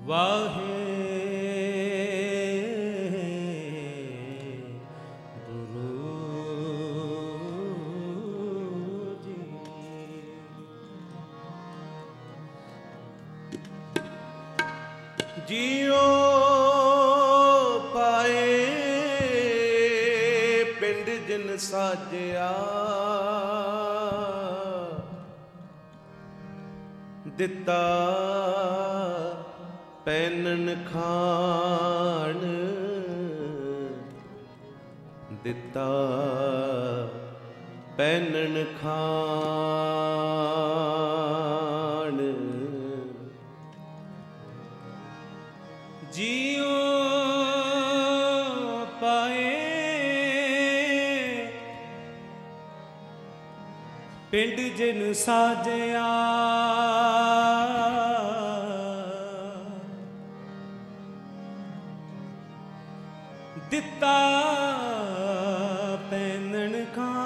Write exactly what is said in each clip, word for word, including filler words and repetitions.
वाहे जियो पाए पिंड जिन साजिया दिता पैनन खान दिता पैनन खान जियो पाए पिंड जिन साजिया दिता पैनन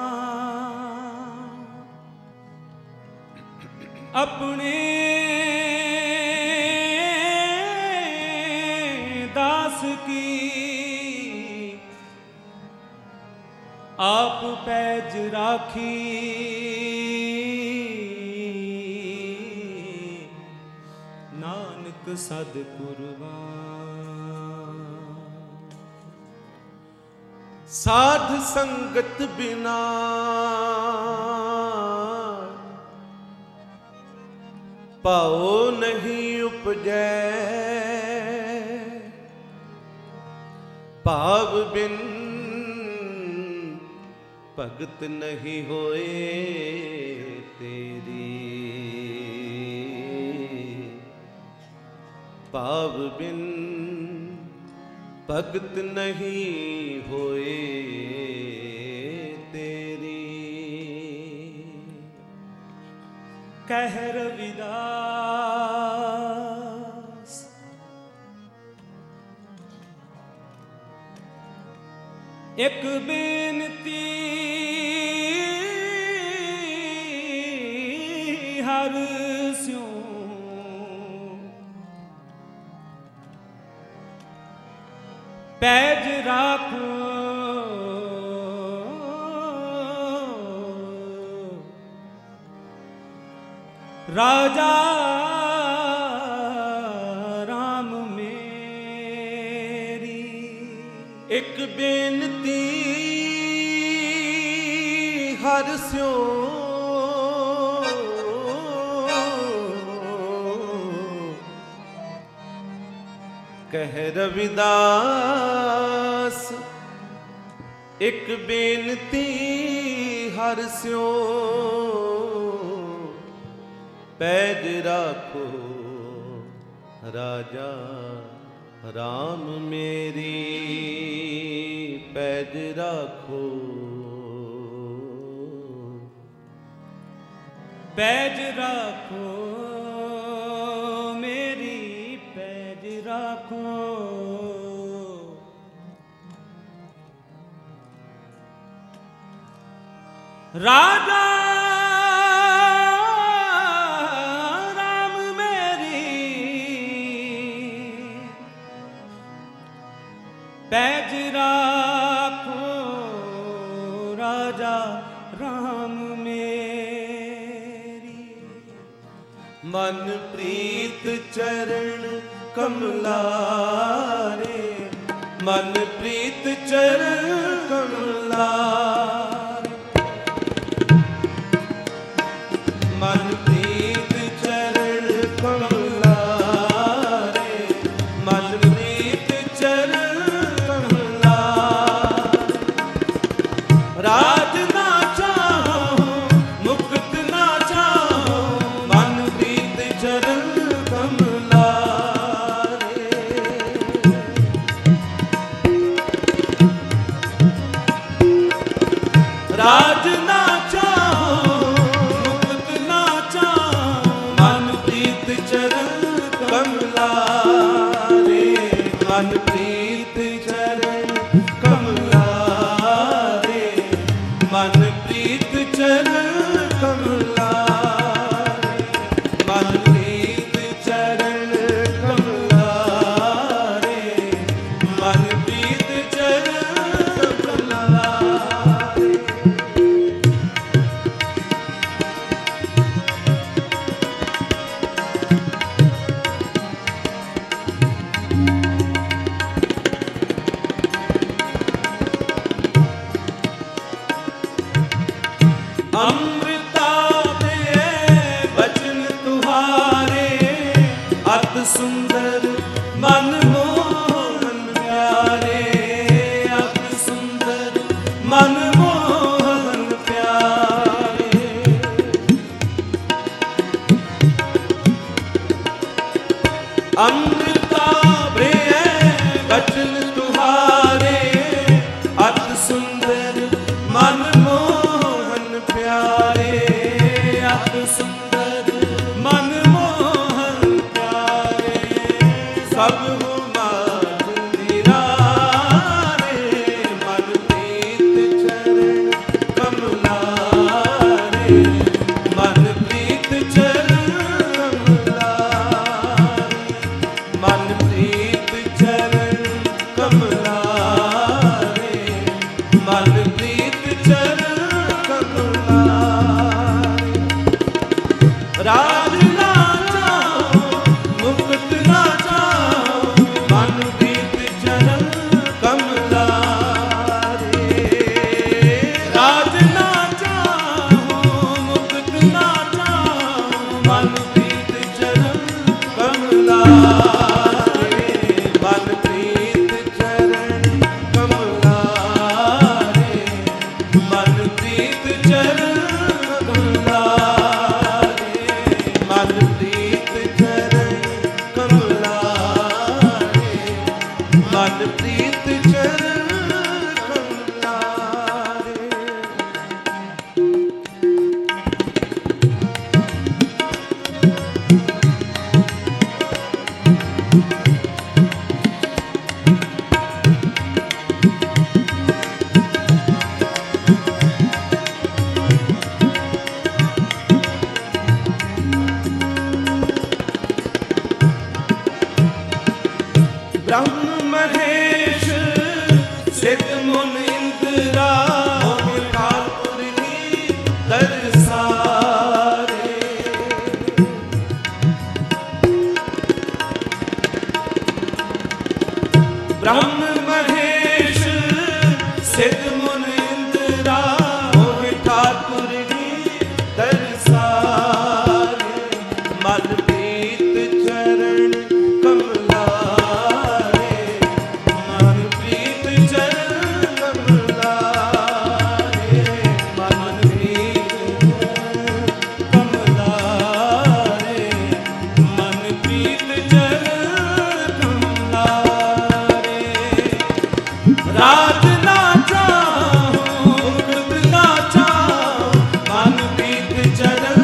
खान अपने दास की आप पैज राखी नानक सद कुर्बान साध संगत बिना पाओ नहीं उपजै भाव बिन भगत नहीं होए तेरी भाव बिन भगत नहीं होए तेरी कह रविदास एक बेनती हर स्यों पैज राखो राजा राम मेरी एक बेनती हर स्यों कह रविदास एक बेनती हर स्यों पैज राखो राजा राम मेरी पैज राखो पैज राखो मेरी पैज राखो राजा राम मेरी पैज राखो राजा राम मेरी मन प्रीत चरण कमलारे मन प्रीत चरण कमलारे मन प्रीत चरण कमलारे मन प्रीत चरण कमलारे राज ना चाहो मुक्त ना चाहो मन प्रीत चरण कमलारे राज ना चाहो मुक्त ना चाहो मन प्रीत चरण कमलारे मन प्रीत चरण कमलारे मन प्रीत चरण कमलारे मन प्रीत चरण कमलारे सुंदर मनमोहन प्यारे, अति सुंदर मनमोहन प्यारे। अमृता प्रिय बचन तुम्हारे, अति सुंदर मनमोहन प्यारे, अति सुंदर मनमोहन प्यारे। सब हो मात निरारे, मन प्रीत चरण कमलारे, मन प्रीत चरण कमलारे, मन प्रीत चरण कमलारे, मन प्रीत चरण कमलारे। राज ना चाहो मुकुट ना चाहो, मन प्रीत चरण कमलारे। राज ना चाहो मुकुट ना चाहो, मन प्रीत चरण कमलारे, मन प्रीत चरण कमलारे, मन प्रीत चरण कमलारे, मन प्रीत चरण कमलारे, मन प्रीत चरण कमलारे। ब्रह्म महेश सिद्ध मुनि इंद्रा, कालपुरनी दरसारे। ब्रह्म महेश सिद्ध मुनि इंद्रा, कालपुरनी दरसारे। मन प्रीत चरण कमलारे, मन प्रीत चरण कमलारे, मन प्रीत कमलारे, मन प्रीत चरण कमलारे। राज ना चाहो मुकुट ना चाहो, मन प्रीत चरण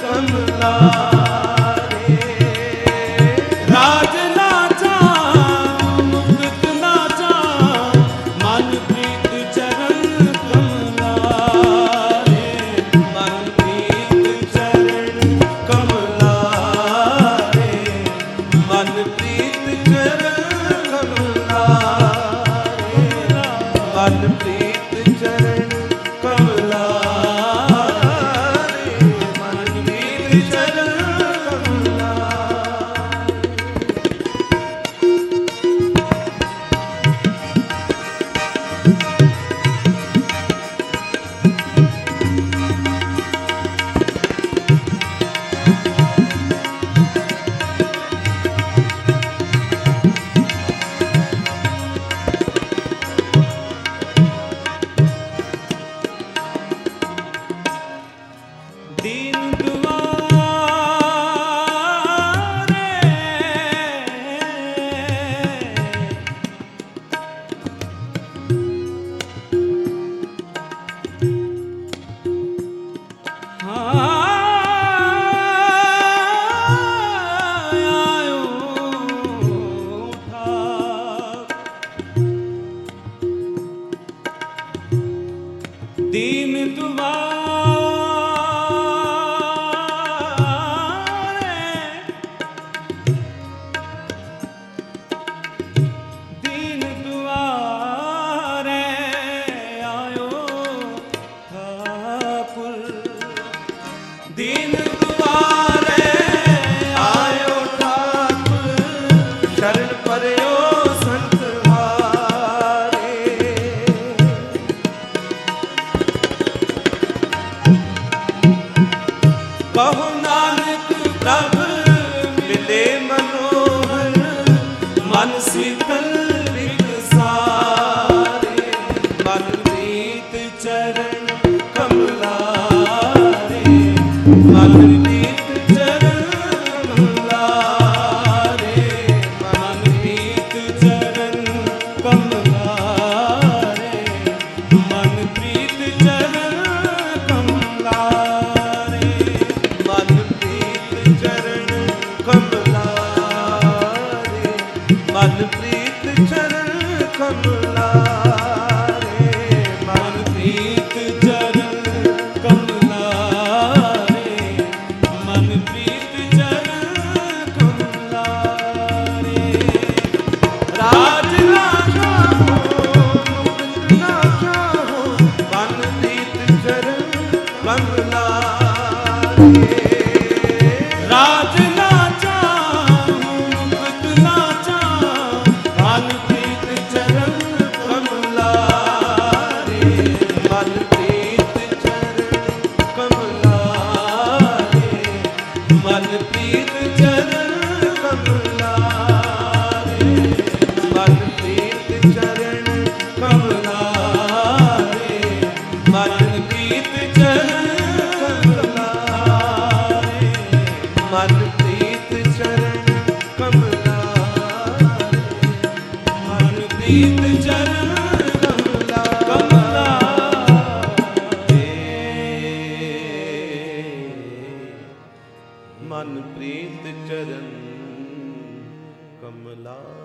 कमलारे। राज ना चाहो मुकुट ना चाहो, मन प्रीत चरण कमलारे, मन प्रीत चरण कमलारे, मन प्रीत चरण कमलारे, मन प्रीत चरण कमलारे, मन प्रीत चरण कमलारे। ਮਨ ਸੀਤਲ ਵਿਗਸਾਰੇ, ਮਨ ਪ੍ਰੀਤ ਚਰਨ ਕਮਲਾਰੇ, ਮਨ ਪ੍ਰੀਤ ਚਰਨ ਕਮਲਾਰੇ, ਮਨ ਪ੍ਰੀਤ ਚਰਨ ਕਮਲਾਰੇ, ਮਨ ਪ੍ਰੀਤ ਚਰਨ ਕਮਲਾਰੇ, ਮਨ ਪ੍ਰੀਤ ਚਰਨ ਕਮਲਾਰੇ, ਮਨ ਪ੍ਰੀਤ ਚਰਨ ਕਮਲਾਰੇ, ਮਨ ਪ੍ਰੀਤ ਚਰਨ ਕਮਲਾਰੇ, ਮਨ ਪ੍ਰੀਤ ਚਰਨ ਕਮਲਾਰੇ। ਰਾਜ ਨਾ ਚਾਹੋ ਮੁਕਤ ਨਾ ਚਾਹੋ, ਮਨ ਪ੍ਰੀਤ ਚਰਨ ਕਮਲਾਰੇ। ਰਾਜ ਨਾ ਚਾਹੋ ਮੁਕਤ ਨਾ ਚਾਹੋ, ਮਨ ਪ੍ਰੀਤ ਚਰਨ ਕਮਲਾਰੇ, ਮਨ ਪ੍ਰੀਤ ਚਰਨ ਕਮਲਾਰੇ, ਮਨ ਪ੍ਰੀਤ ਚਰਨ ਕਮਲਾਰੇ, ਮਨ ਪ੍ਰੀਤ ਚਰਨ ਕਮਲਾਰੇ, ਮਨ ਪ੍ਰੀਤ ਚਰਨ ਕਮਲਾਰੇ, ਮਨ ਪ੍ਰੀਤ ਚਰਨ ਕਮਲਾਰੇ, ਮਨ ਪ੍ਰੀਤ ਚਰਨ ਕਮਲਾ ਕਮਲਾਰੇ, ਮਨ ਪ੍ਰੀਤ ਚਰਨ ਕਮਲਾ।